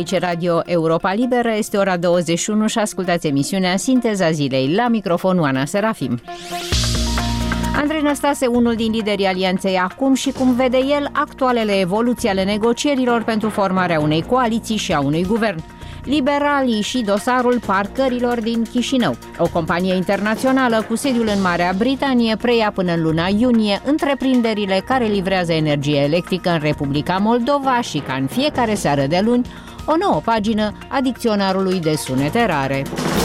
Aici Radio Europa Liberă, este ora 21 și ascultați emisiunea Sinteza Zilei. La microfon Oana Serafim. Andrei Năstase, unul din liderii Alianței Acum și cum vede el actualele evoluții ale negocierilor pentru formarea unei coaliții și a unui guvern. Liberalii și dosarul parcărilor din Chișinău. O companie internațională cu sediul în Marea Britanie preia până în luna iunie întreprinderile care livrează energie electrică în Republica Moldova și, ca în fiecare seară de luni, o nouă pagină a dicționarului de sunete rare.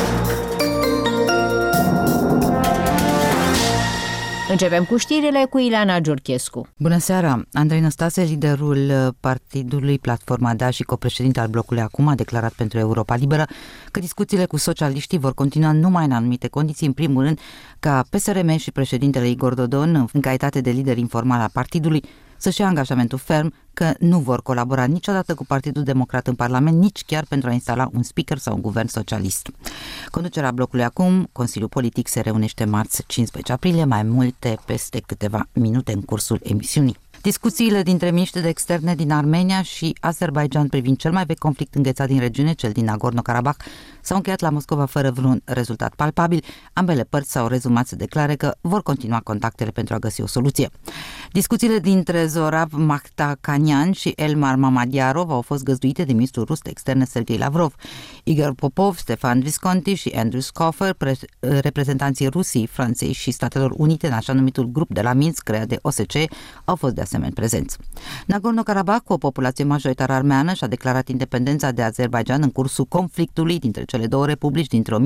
Începem cu știrile cu Ileana Giurchescu. Bună seara! Andrei Năstase, liderul partidului Platforma DA și copreședinte al blocului Acum, a declarat pentru Europa Liberă că discuțiile cu socialiștii vor continua numai în anumite condiții, în primul rând ca PSRM și președintele Igor Dodon, în calitate de lider informal al partidului, să-și ia angajamentul ferm că nu vor colabora niciodată cu Partidul Democrat în Parlament, nici chiar pentru a instala un speaker sau un guvern socialist. Conducerea blocului Acum, Consiliul Politic, se reunește marți 15 aprilie, mai multe peste câteva minute în cursul emisiunii. Discuțiile dintre miniștrii de externe din Armenia și Azerbaidjan privind cel mai vechi conflict înghețat din regiune, cel din Nagorno-Karabakh, s-au încheiat la Moscova fără vreun rezultat palpabil. Ambele părți s-au rezumat să declare că vor continua contactele pentru a găsi o soluție. Discuțiile dintre Zorab Makhtakanian și Elmar Mamadiarov au fost găzduite de ministrul rus de externe Sergei Lavrov. Igor Popov, Stefan Visconti și Andrew Schoffer, reprezentanții Rusiei, Franței și Statelor Unite în așa numitul grup de la Minsk, creat de OSCE, au fost de asemenea prezenți. Nagorno-Karabakh, cu o populație majoritară armeană, și-a declarat independența de Azerbaidjan în cursul conflictului dintre cele două republici dintre 1988-1994.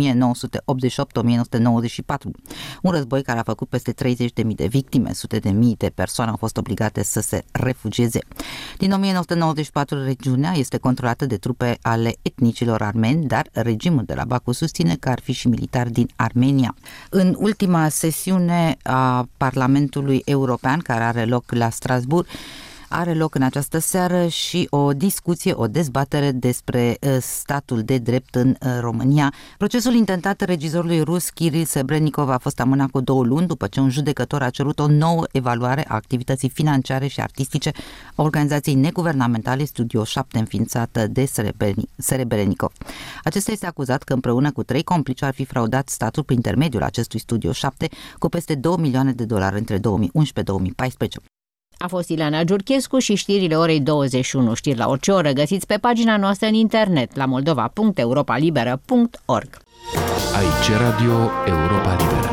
Un război care a făcut peste 30.000 de victime, sute de mii de persoane au fost obligate să se refugieze. Din 1994, regiunea este controlată de trupe ale etnicilor armeni, dar regimul de la Baku susține că ar fi și militari din Armenia. În ultima sesiune a Parlamentului European, care are loc la Strasbourg, are loc în această seară și o discuție, o dezbatere despre statul de drept în România. Procesul intentat regizorului rus Kiril Sebrenikov a fost amânat cu 2 luni după ce un judecător a cerut o nouă evaluare a activității financiare și artistice a organizației neguvernamentale Studio 7, înființată de Serebrenikov. Acesta este acuzat că împreună cu 3 complici ar fi fraudat statul prin intermediul acestui Studio 7 cu peste $2 milioane între 2011-2014. A fost Ileana Giurchescu și știrile orei 21. Știri la orice oră găsiți pe pagina noastră în internet la moldova.europalibera.org. Aici Radio Europa Liberă.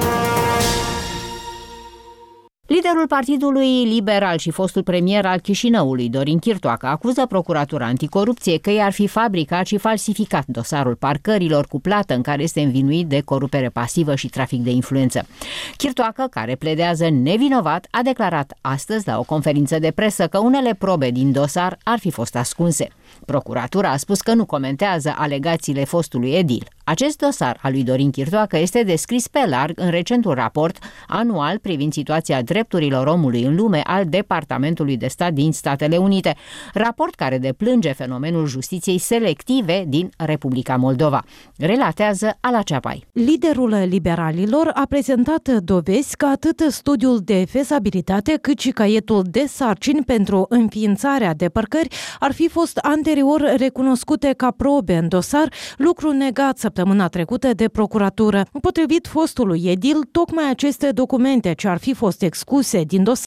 Liderul Partidului Liberal și fostul premier al Chișinăului, Dorin Chirtoacă, acuză Procuratura Anticorupție că i-ar fi fabricat și falsificat dosarul parcărilor cu plată în care este învinuit de corupere pasivă și trafic de influență. Chirtoacă, care pledează nevinovat, a declarat astăzi la o conferință de presă că unele probe din dosar ar fi fost ascunse. Procuratura a spus că nu comentează alegațiile fostului edil. Acest dosar al lui Dorin Chirtoacă este descris pe larg în recentul raport anual privind situația drepturilor omului în lume al Departamentului de Stat din Statele Unite, raport care deplânge fenomenul justiției selective din Republica Moldova. Relatează Ala Ceapai. Liderul liberalilor a prezentat dovezi că atât studiul de fezabilitate cât și caietul de sarcini pentru înființarea de parcări ar fi fost anterior recunoscute ca probe în dosar, lucru negat săptămâna trecută de procuratură. Potrivit fostului edil, tocmai aceste documente ce ar fi fost excluse din dosar